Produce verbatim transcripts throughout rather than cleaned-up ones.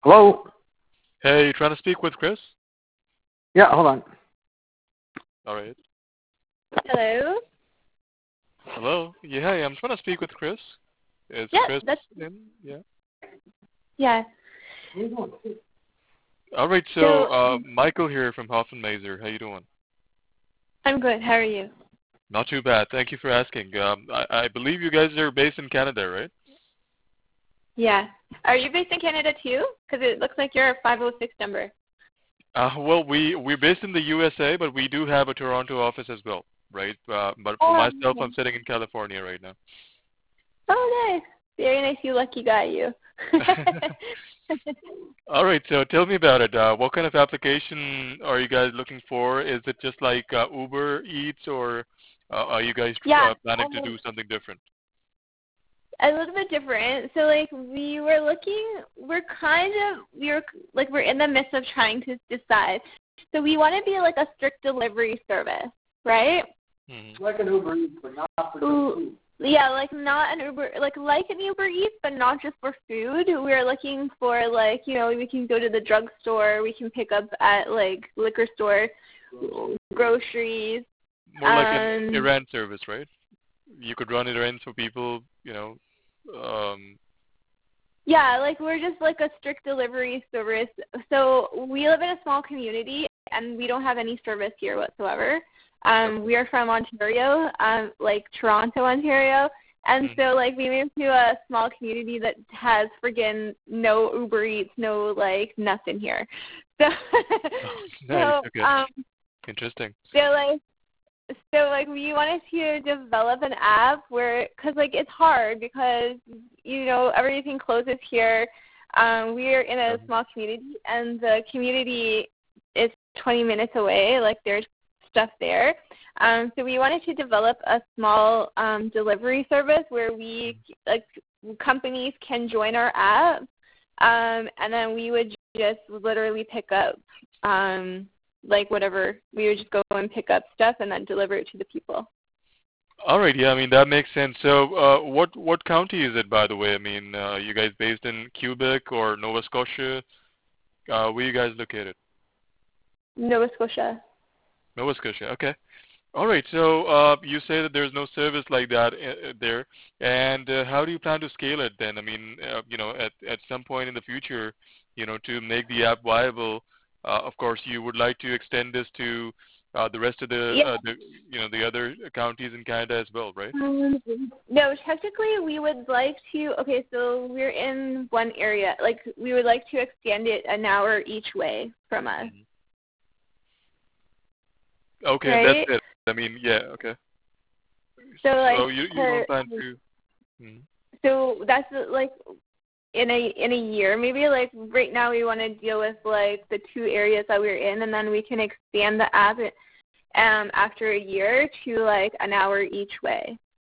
Hello? Hey, you trying to speak with Chris? Yeah, hold on. All right. Hello? Hello? Yeah, hey, I'm trying to speak with Chris. Is Yeah, Chris that's, in? Yeah. yeah. All right, so So, uh, Michael here from Hoffman Mazer. How you doing? I'm good. How are you? Not too bad. Thank you for asking. Um, I, I believe you guys are based in Canada, right? Yeah. Are you based in Canada too? Because it looks like you're a five oh six number. Uh, well, we, we're based in the U S A, but we do have a Toronto office as well, right? Uh, but for Oh, myself, I'm sitting in California right now. oh, nice. Very nice. You lucky guy, you. All right, so tell me about it. Uh, what kind of application are you guys looking for? Is it just like uh, Uber Eats, or uh, are you guys yeah. uh, planning to Um, do something different? a little bit different. So, like, we were looking, we're kind of, we were, like, we're in the midst of trying to decide. So we want to be, like, a strict delivery service, right? Mm-hmm. Like an Uber Eats, but not for food. Yeah, like not an Uber, like like an Uber Eats, but not just for food. We're looking for like, you know, we can go to the drugstore, we can pick up at like liquor store, groceries. More like Um, an errand service, right? You could run errands for people, you know. Um, yeah, like we're just like a strict delivery service. So we live in a small community, and we don't have any service here whatsoever. Um, we are from Ontario, um, like Toronto, Ontario, and mm-hmm. so like we moved to a small community that has friggin' no Uber Eats, no like nothing here. So, Oh, nice. so Okay. um, Interesting. so like so like we wanted to develop an app where, cause like it's hard because you know everything closes here. Um, we are in a small community, and the community is twenty minutes away. Like there's stuff there. Um, so we wanted to develop a small um, delivery service where we, like, companies can join our app, um, and then we would just literally pick up, um, like, whatever. We would just go and pick up stuff and then deliver it to the people. All right. Yeah, I mean that makes sense. So, uh, what what county is it, by the way? I mean, uh, you guys based in Quebec or Nova Scotia? Uh, where are you guys located? Nova Scotia. Nova Scotia. Okay. All right. So uh, you say that there's no service like that uh, there, and uh, how do you plan to scale it then? I mean, uh, you know, at at some point in the future, you know, to make the app viable, uh, of course, you would like to extend this to uh, the rest of the, Yeah. uh, the, you know, the other counties in Canada as well, right? Um, no, technically we would like to, okay, so we're in one area. Like, we would like to extend it an hour each way from us. Mm-hmm. Okay, right? and that's it. I mean, yeah, okay. So, like, So you you don't plan to. Hmm. so that's like in a in a year maybe. Like right now we want to deal with like the two areas that we're in, and then we can expand the app um after a year to like an hour each way.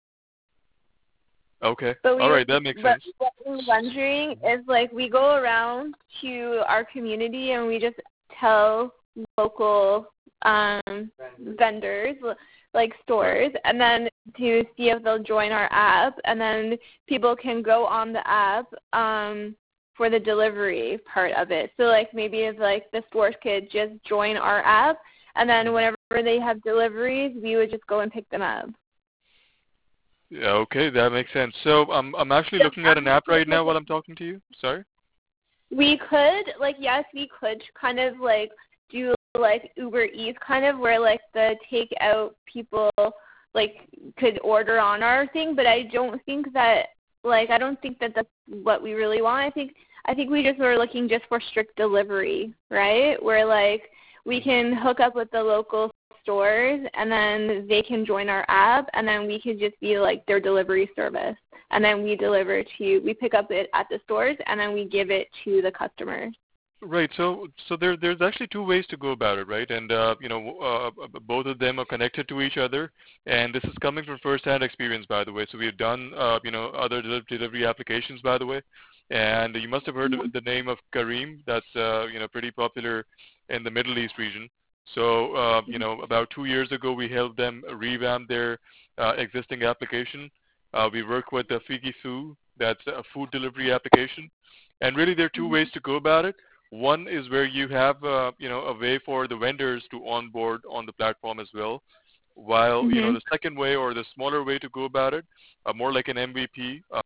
Okay. But we, all right, that makes but sense. what we're wondering is like we go around to our community and we just tell local um vendors like stores, and then to see if they'll join our app, and then people can go on the app um, for the delivery part of it. So like maybe if like the stores could just join our app, and then whenever they have deliveries, we would just go and pick them up. Yeah, okay, that makes sense. So I'm I'm actually looking at an app right now while I'm talking to you. Sorry. We could like yes, we could kind of like do like Uber Eats kind of where like the takeout people like could order on our thing, but I don't think that like I don't think that that's what we really want. I think I think we just were looking just for strict delivery, right? Where like we can hook up with the local stores and then they can join our app, and then we could just be like their delivery service, and then we deliver to we pick up it at the stores and then we give it to the customers. Right. So so there there's actually two ways to go about it, right? And uh, you know, uh, both of them are connected to each other. And this is coming from first-hand experience, by the way. So we've done uh, you know other del- delivery applications, by the way. And you must have heard of the name of Careem. That's uh, you know pretty popular in the Middle East region. So uh, you know about two years ago, we helped them revamp their uh, existing application. Uh, we work with the Figi Fu. That's a food delivery application. And really, there are two Mhm. ways to go about it. One is where you have, uh, you know, a way for the vendors to onboard on the platform as well. While, you know, Mhm. the second way or the smaller way to go about it, uh, more like an M V P. Uh,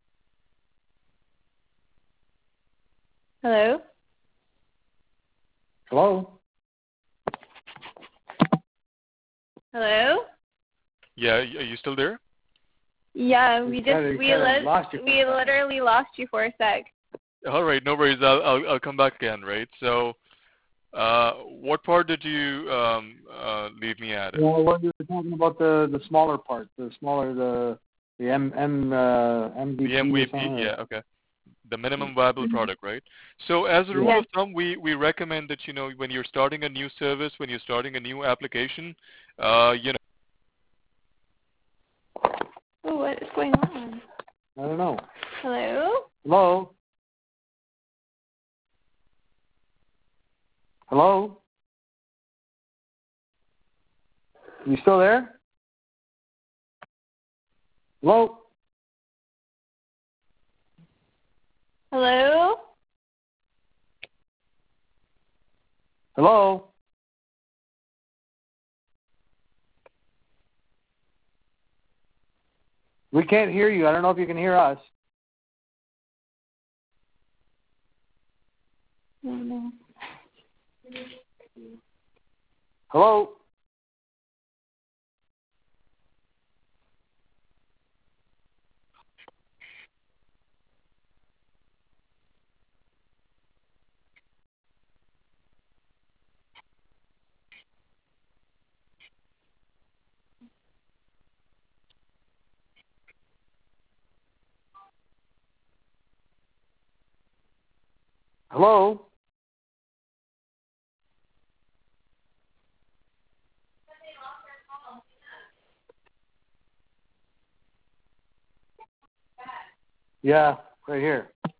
Hello. Hello? Hello. yeah, are you still there? Yeah, We we just kinda- we kinda lit lost you for a we second. literally lost you for a sec. All right, no worries. I'll I'll, I'll come back again, right? So, uh, what part did you um, uh, leave me at? Well, what you were talking about the the smaller part, the smaller the the M M uh, M V P The or M V P, something. yeah, okay. The minimum viable Mhm. product, right? So as a rule Yes. of thumb, we, we recommend that, you know, when you're starting a new service, when you're starting a new application, uh, you know, Oh, what is going on? I don't know. Hello. Hello? Hello? You still there? Hello? Hello. Hello? We can't hear you. I don't know if you can hear us. Oh, no. Hello? Hello? Yeah, right here.